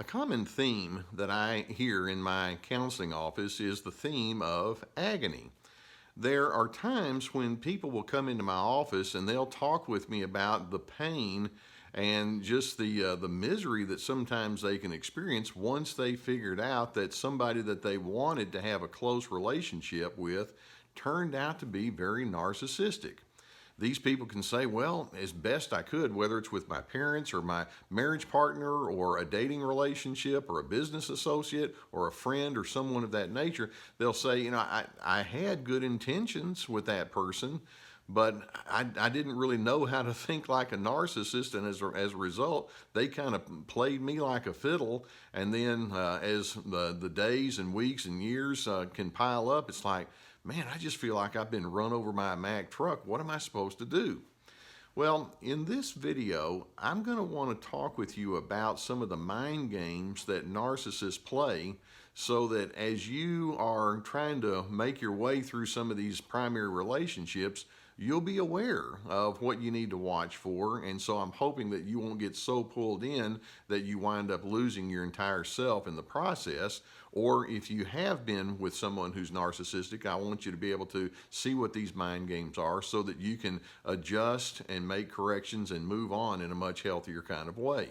A common theme that I hear in my counseling office is the theme of agony. There are times when people will come into my office and they'll talk with me about the pain and just the misery that sometimes they can experience once they figured out that somebody that they wanted to have a close relationship with turned out to be very narcissistic. These people can say, well, as best I could, whether it's with my parents or my marriage partner or a dating relationship or a business associate or a friend or someone of that nature, they'll say, I had good intentions with that person, but I didn't really know how to think like a narcissist. And as a result, they kind of played me like a fiddle. And then as the days and weeks and years can pile up, it's like, man, I just feel like I've been run over by a Mack truck. What am I supposed to do? Well, in this video, I'm going to want to talk with you about some of the mind games that narcissists play so that as you are trying to make your way through some of these primary relationships, you'll be aware of what you need to watch for. And so I'm hoping that you won't get so pulled in that you wind up losing your entire self in the process. Or if you have been with someone who's narcissistic, I want you to be able to see what these mind games are so that you can adjust and make corrections and move on in a much healthier kind of way.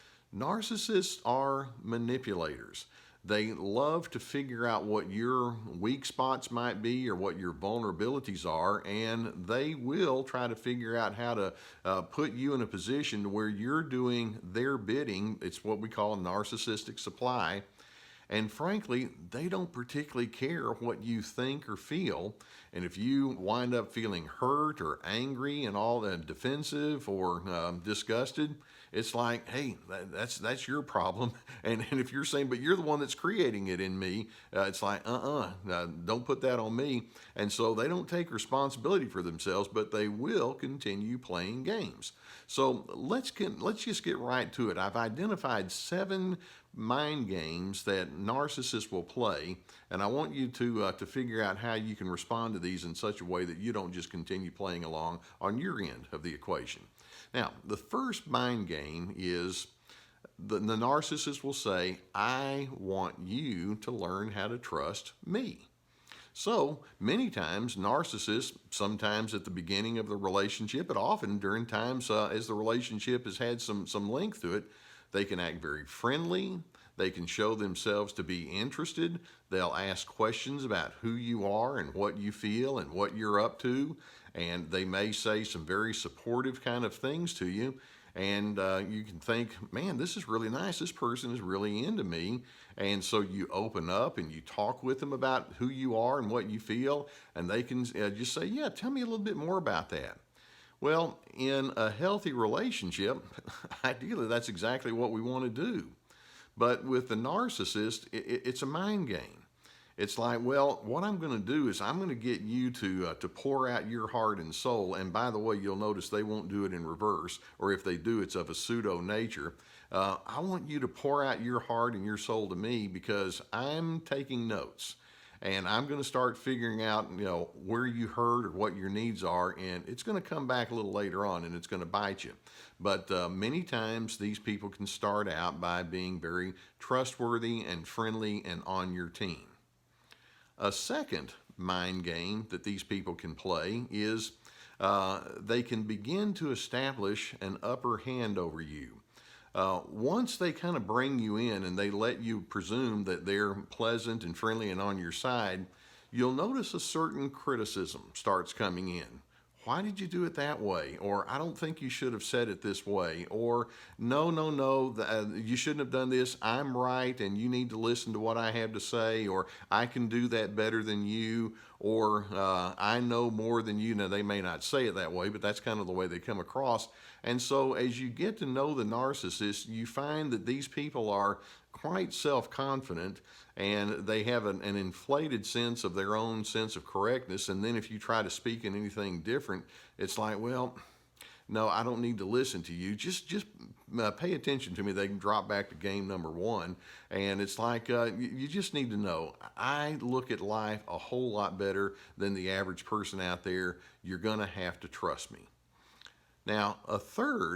Narcissists are manipulators. They love to figure out what your weak spots might be or what your vulnerabilities are, and they will try to figure out how to put you in a position where you're doing their bidding. It's what we call a narcissistic supply. And frankly, they don't particularly care what you think or feel. And if you wind up feeling hurt or angry and all that defensive or disgusted, it's like, hey, that's your problem. And if you're saying, but you're the one that's creating it in me, it's like, don't put that on me. And so they don't take responsibility for themselves, but they will continue playing games. So let's just get right to it. I've identified 7 mind games that narcissists will play, and I want you to figure out how you can respond to these in such a way that you don't just continue playing along on your end of the equation. Now, the first mind game is the narcissist will say, I want you to learn how to trust me. So many times narcissists, sometimes at the beginning of the relationship, but often during times as the relationship has had some length to it, they can act very friendly. They can show themselves to be interested. They'll ask questions about who you are and what you feel and what you're up to. And they may say some very supportive kind of things to you. And you can think, man, this is really nice. This person is really into me. And so you open up and you talk with them about who you are and what you feel. And they can just say, yeah, tell me a little bit more about that. Well, in a healthy relationship, ideally, that's exactly what we want to do. But with the narcissist, it's a mind game. It's like, well, what I'm going to do is I'm going to get you to pour out your heart and soul. And by the way, you'll notice they won't do it in reverse, or if they do, it's of a pseudo nature. I want you to pour out your heart and your soul to me because I'm taking notes. And I'm going to start figuring out, where you hurt or what your needs are, and it's going to come back a little later on, and it's going to bite you. But many times these people can start out by being very trustworthy and friendly and on your team. A second mind game that these people can play is they can begin to establish an upper hand over you. Once they kind of bring you in and they let you presume that they're pleasant and friendly and on your side, you'll notice a certain criticism starts coming in. Why did you do it that way? Or I don't think you should have said it this way. Or no, you shouldn't have done this. I'm right and you need to listen to what I have to say. Or I can do that better than you. Or I know more than you. Now, they may not say it that way, but that's kind of the way they come across. And so as you get to know the narcissist, you find that these people are quite self-confident and they have an inflated sense of their own sense of correctness. And then if you try to speak in anything different, it's like, well, no, I don't need to listen to you. Just pay attention to me. They can drop back to game number 1. And it's like, you just need to know, I look at life a whole lot better than the average person out there. You're going to have to trust me. Now, a third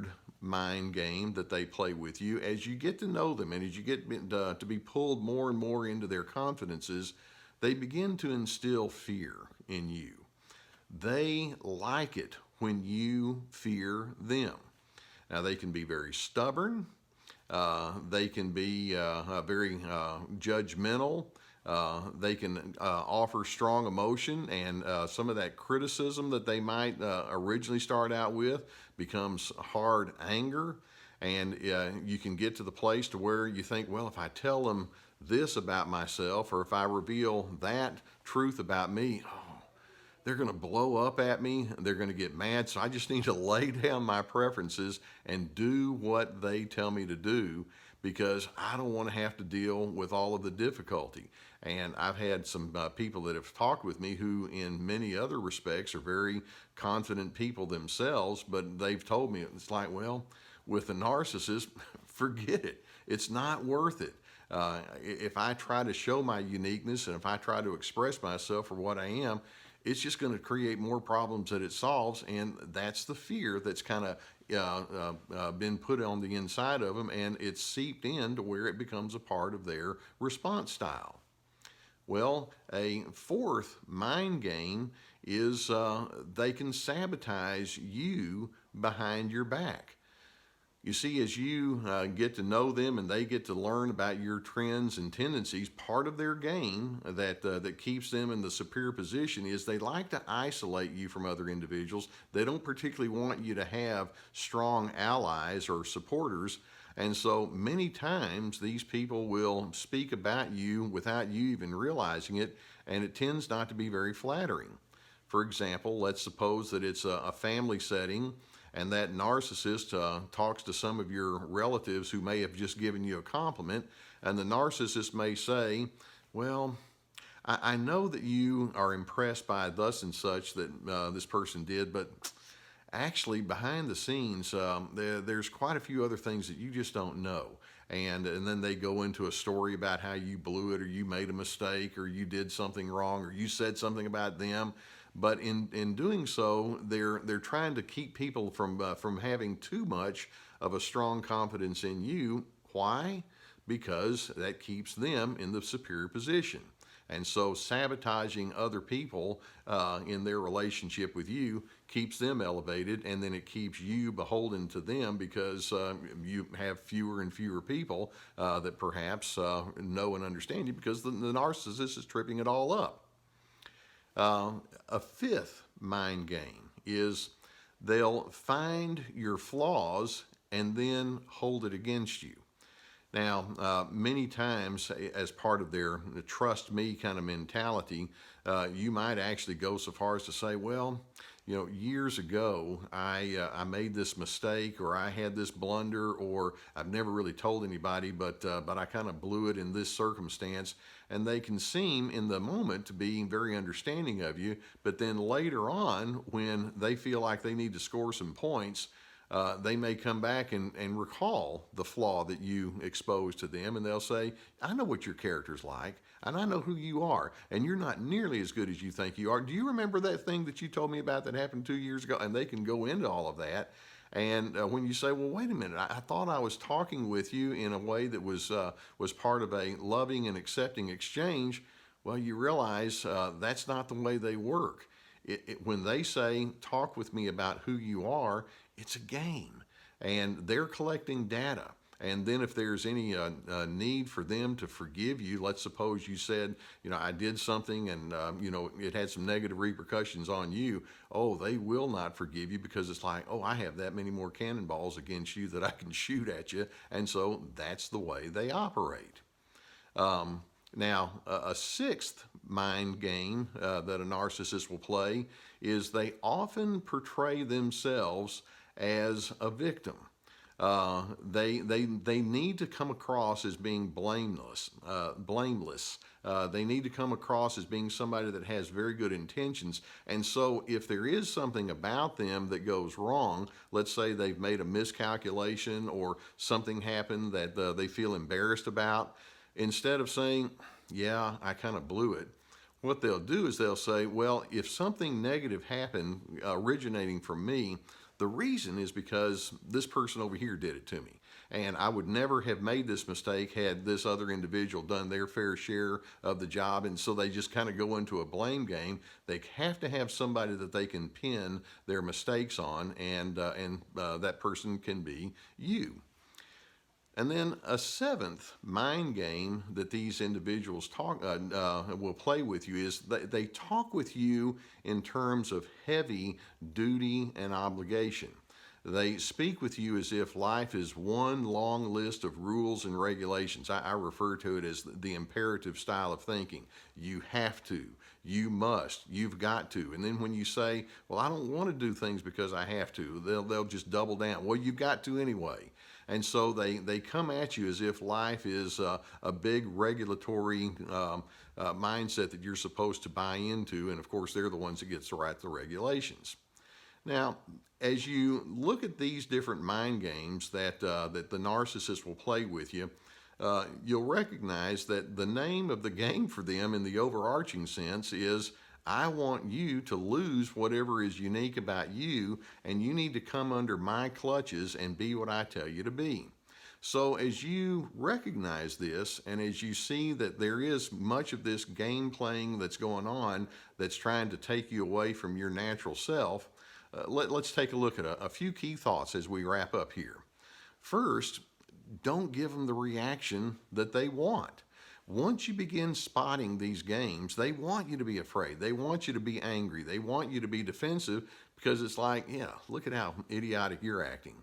mind game that they play with you, as you get to know them and as you get to be pulled more and more into their confidences, they begin to instill fear in you. They like it when you fear them. Now, they can be very stubborn. They can be very judgmental. They can offer strong emotion, and some of that criticism that they might originally start out with becomes hard anger. And you can get to the place to where you think, well, if I tell them this about myself, or if I reveal that truth about me, they're going to blow up at me. They're going to get mad. So I just need to lay down my preferences and do what they tell me to do, because I don't want to have to deal with all of the difficulty. And I've had some people that have talked with me who, in many other respects, are very confident people themselves, but they've told me, it's like, well, with a narcissist, forget it. It's not worth it. If I try to show my uniqueness and if I try to express myself for what I am, it's just going to create more problems that it solves. And that's the fear that's kind of been put on the inside of them, and it's seeped in to where it becomes a part of their response style. Well, a fourth mind game is they can sabotage you behind your back. You see, as you get to know them and they get to learn about your trends and tendencies, part of their game that keeps them in the superior position is they like to isolate you from other individuals. They don't particularly want you to have strong allies or supporters. And so many times these people will speak about you without you even realizing it, and it tends not to be very flattering. For example, let's suppose that it's a family setting, and that narcissist talks to some of your relatives who may have just given you a compliment, and the narcissist may say, well, I know that you are impressed by thus and such that this person did, but actually behind the scenes, there's quite a few other things that you just don't know. And then they go into a story about how you blew it, or you made a mistake, or you did something wrong, or you said something about them. But in doing so, they're trying to keep people from having too much of a strong confidence in you. Why? Because that keeps them in the superior position. And so sabotaging other people in their relationship with you keeps them elevated, and then it keeps you beholden to them, because you have fewer and fewer people that perhaps know and understand you, because the narcissist is tripping it all up. A fifth mind game is they'll find your flaws and then hold it against you. Now, many times, as part of their trust me kind of mentality, you might actually go so far as to say, well, you know, years ago, I made this mistake, or I had this blunder, or I've never really told anybody, but I kind of blew it in this circumstance. And they can seem in the moment to be very understanding of you, but then later on, when they feel like they need to score some points, they may come back and recall the flaw that you exposed to them, and they'll say, I know what your character's like, and I know who you are, and you're not nearly as good as you think you are. Do you remember that thing that you told me about that happened 2 years ago? And they can go into all of that. And when you say, well, wait a minute, I thought I was talking with you in a way that was part of a loving and accepting exchange, well, you realize that's not the way they work. When they say, talk with me about who you are, it's a game, and they're collecting data. And then if there's any need for them to forgive you, let's suppose you said, you know, I did something and, you know, it had some negative repercussions on you. Oh, they will not forgive you, because it's like, oh, I have that many more cannonballs against you that I can shoot at you. And so that's the way they operate. Now, a sixth mind game that a narcissist will play is they often portray themselves as a victim. They need to come across as being blameless. They need to come across as being somebody that has very good intentions. And so if there is something about them that goes wrong, let's say they've made a miscalculation or something happened that they feel embarrassed about, instead of saying, yeah, I kind of blew it, what they'll do is they'll say, well, if something negative happened originating from me, The reason is because this person over here did it to me. And I would never have made this mistake had this other individual done their fair share of the job. And so they just kind of go into a blame game. They have to have somebody that they can pin their mistakes on, and that person can be you. And then a seventh mind game that these individuals will play with you is they talk with you in terms of heavy duty and obligation. They speak with you as if life is one long list of rules and regulations. I refer to it as the imperative style of thinking. You have to, you must, you've got to. And then when you say, well, I don't want to do things because I have to, they'll just double down. Well, you've got to anyway. And so they come at you as if life is a big regulatory mindset that you're supposed to buy into. And of course, they're the ones that get to write the regulations. Now, as you look at these different mind games that the narcissist will play with you, you'll recognize that the name of the game for them in the overarching sense is, I want you to lose whatever is unique about you, and you need to come under my clutches and be what I tell you to be. So as you recognize this, and as you see that there is much of this game playing that's going on that's trying to take you away from your natural self, let's take a look at a few key thoughts as we wrap up here. First, don't give them the reaction that they want. Once you begin spotting these games, they want you to be afraid. They want you to be angry. They want you to be defensive, because it's like, yeah, look at how idiotic you're acting.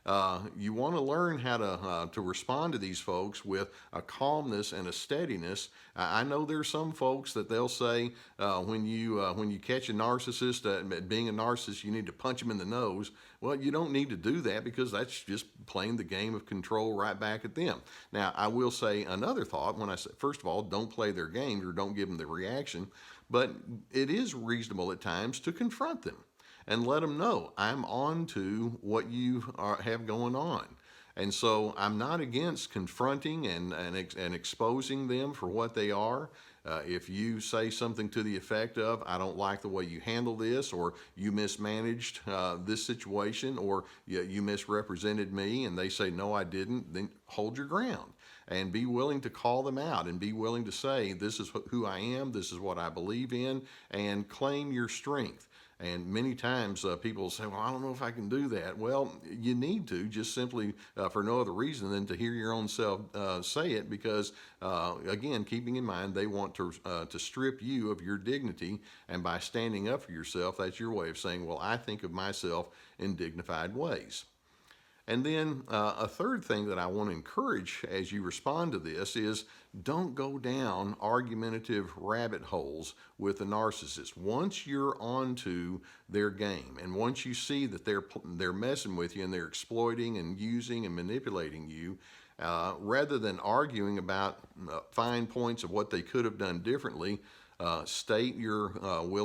You want to learn how to respond to these folks with a calmness and a steadiness. I know there's some folks that they'll say when you catch a narcissist being a narcissist, you need to punch them in the nose. Well, you don't need to do that, because that's just playing the game of control right back at them. Now, I will say another thought when I say, first of all, don't play their game or don't give them the reaction, but it is reasonable at times to confront them and let them know, I'm on to what you have going on. And so I'm not against confronting and exposing them for what they are. If you say something to the effect of, I don't like the way you handle this, or you mismanaged this situation, or you misrepresented me, and they say, no, I didn't, then hold your ground and be willing to call them out and be willing to say, this is who I am, this is what I believe in, and claim your strength. And many times people say, well, I don't know if I can do that. Well, you need to, just simply for no other reason than to hear your own self say it, because, again, keeping in mind they want to strip you of your dignity, and by standing up for yourself, that's your way of saying, well, I think of myself in dignified ways. And then a third thing that I want to encourage as you respond to this is, don't go down argumentative rabbit holes with a narcissist. Once you're onto their game, and once you see that they're messing with you and they're exploiting and using and manipulating you, rather than arguing about fine points of what they could have done differently, state your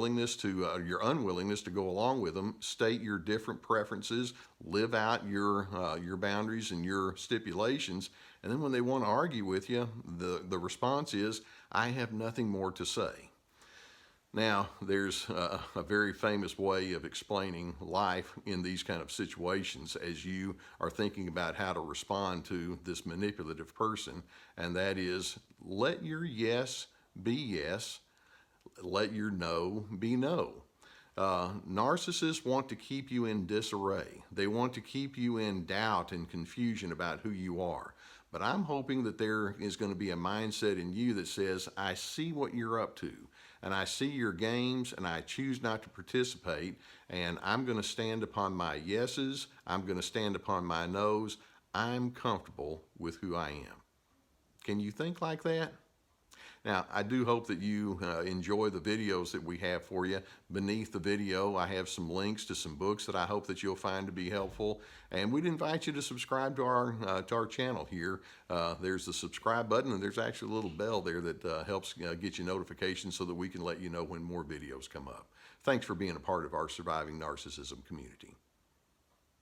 your unwillingness to go along with them. State your different preferences. Live out your boundaries and your stipulations. And then when they want to argue with you, the response is, I have nothing more to say. Now, there's a very famous way of explaining life in these kind of situations as you are thinking about how to respond to this manipulative person, and that is, let your yes be yes. Let your no be no. Narcissists want to keep you in disarray. They want to keep you in doubt and confusion about who you are. But I'm hoping that there is going to be a mindset in you that says, I see what you're up to, and I see your games, and I choose not to participate, and I'm going to stand upon my yeses. I'm going to stand upon my nos. I'm comfortable with who I am. Can you think like that? Now, I do hope that you enjoy the videos that we have for you. Beneath the video, I have some links to some books that I hope that you'll find to be helpful. And we'd invite you to subscribe to our channel here. There's the subscribe button, and there's actually a little bell there that helps get you notifications so that we can let you know when more videos come up. Thanks for being a part of our Surviving Narcissism community.